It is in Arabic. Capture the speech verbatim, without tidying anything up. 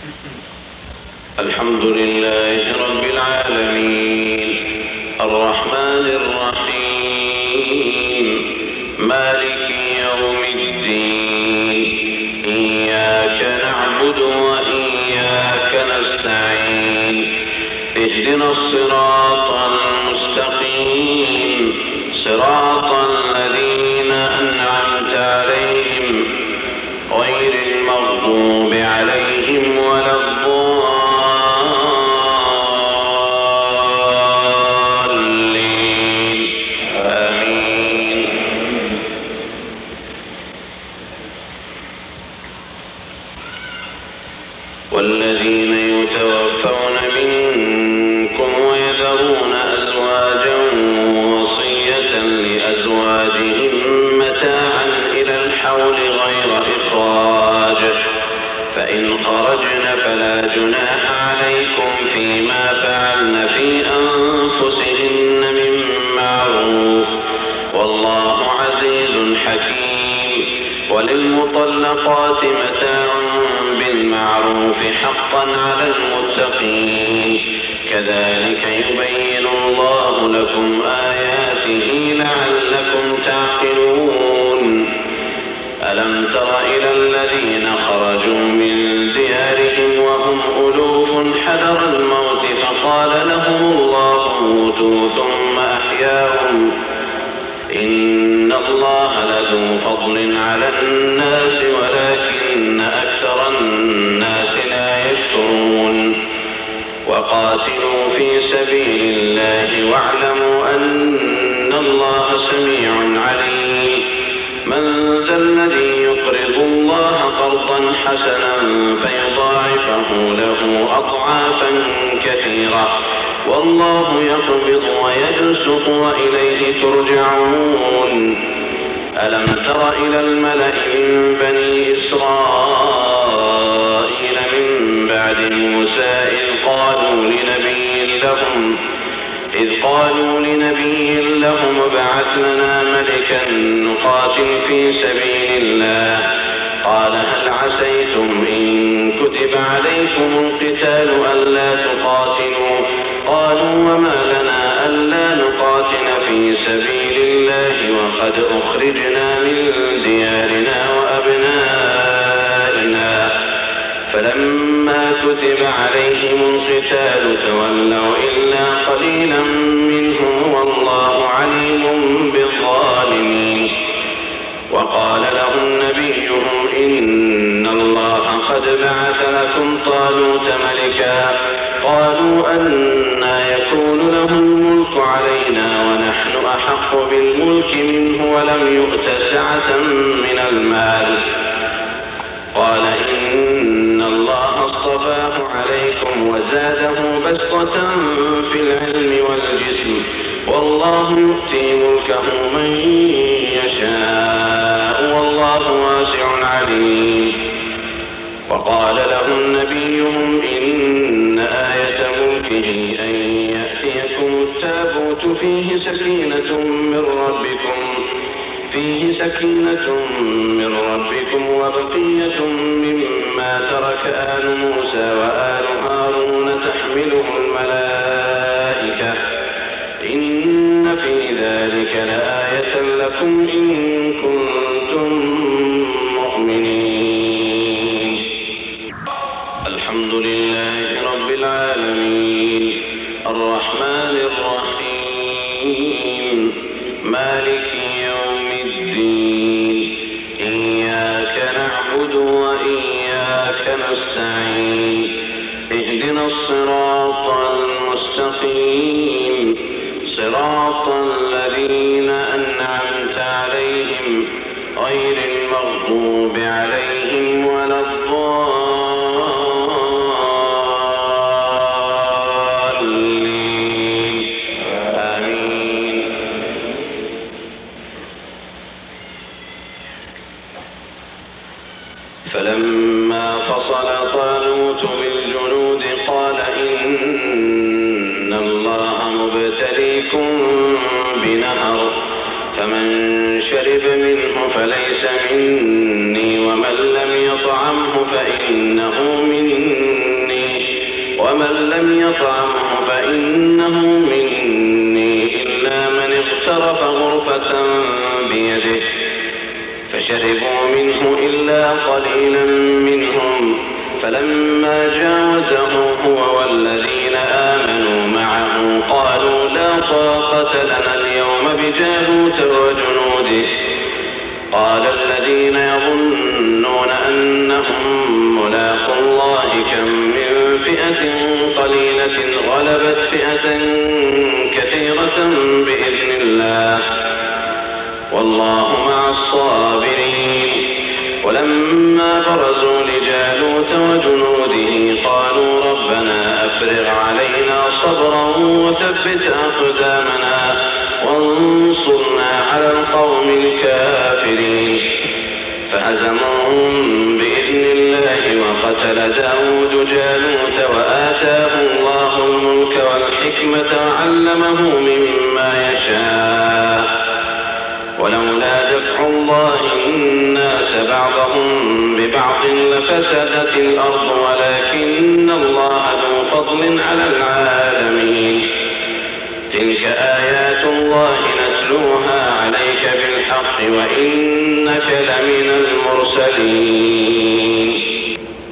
الحمد لله رب العالمين الرحمن الرحيم مالك يوم الدين إياك نعبد وإياك نستعين اهدنا الصراط المستقيم صراط الذين أنعمت عليهم غير المغضوب عليهم ولا الضالين آمين. والذين يتوفون منكم ويذرون أزواجا وصية لأزواجهم متاعا إلى الحول غير إخراج فإن خرجن فلا جناح عليكم فيما فعلن في أنفسهن من معروف والله عزيز حكيم. وللمطلقات متاع بالمعروف حقا على المتقين كذلك يبين الله لكم آياته لعلكم تعقلون. ألم تر إلى الذين خرجوا من ديارهم وهم ألوف حذر الموت فقال لهم الله موتوا ثم أحياهم إن الله لذو فضل على الناس ولكن أكثر الناس لا يشكرون. وقاتلوا في سبيل الله واعلموا أن الله سميع عليم. من ذا الذي يقرض الله قرضا حسنا فيضاعفه له أضعافا كثيرة والله يقبض ويبسط وإليه ترجعون. ألم تر إلى الملأ من بني إسرائيل من بعد موسى إذ قالوا لنبي لهم إذ قالوا لنبي لهم ابعث لنا ملكا نقاتل في سبيل الله قال هل عسيتم إن كتب عليكم القتال ألا تقاتلوا قالوا وما لنا ألا نقاتل في سبيل الله وقد أخرجنا من ديارنا وأبنائنا فلما كتب عليهم القتال تولوا إلا قليلا منهم والله عليم بالظالمين. وقال لهم نبيهم إن الله قد بعث لكم طالوت ملكا قالوا أنى يكون له الملك علينا ونحن أحق بالملك منه ولم يؤت سعة من المال قال إن الله اصطفاه عليكم وزاده بسطة في العلم والجسم والله يؤتي ملكه من يشاء والله واسع عليم. وقال لهم نبيهم إن آية ملكه أن يأتيكم التابوت فيه سكينة من ربكم فيه سكينة من ربكم وبقية مما ترك آل موسى وآل هارون تحمله الملائكة إن في ذلك لآية لكم إن كنتم مؤمنين. الحمد لله رب العالمين الرحمن الرحيم مالك يوم الدين إياك نعبد وإياك نستعين اهدنا الصراط المستقيم صراط الذين أنعمت عليهم غير المغضوب عليهم ولا الضالين آمين. فلما فصل طالوت بالجنود قال إن الله مبتليكم بنهر فمن شرب منه فليس مني ومن لم يطعمه فإنه مني ومن لم يطعمه فإنه مني إلا من اغترف غرفة بيده فشربوا منه إلا قليلا منهم فلما جاوزه هو والذين آمنوا معه قالوا لا طاقة لنا اليوم بجالوت وجنوده قال الذين يظنون أنهم ملاقو الله كم من فئة قليلة غلبت فئة كثيرة بإذن الله والله مع الصابرين. ولما برزوا لجالوت وجنوده قالوا ربنا أفرغ علينا صبرا وثبت أقدامنا وانصرنا على القوم الكافرين فهزموهم بإذن الله وقتل داود جالوت وآتاه الله الملك والحكمة وعلمه مما يشاء ولولا دفع الله الناس بعضهم ببعض لفسدت الأرض ولكن الله ذو فضل على العالمين. تلك آيات الله نتلوها عليك بالحق وإنك لمن المرسلين.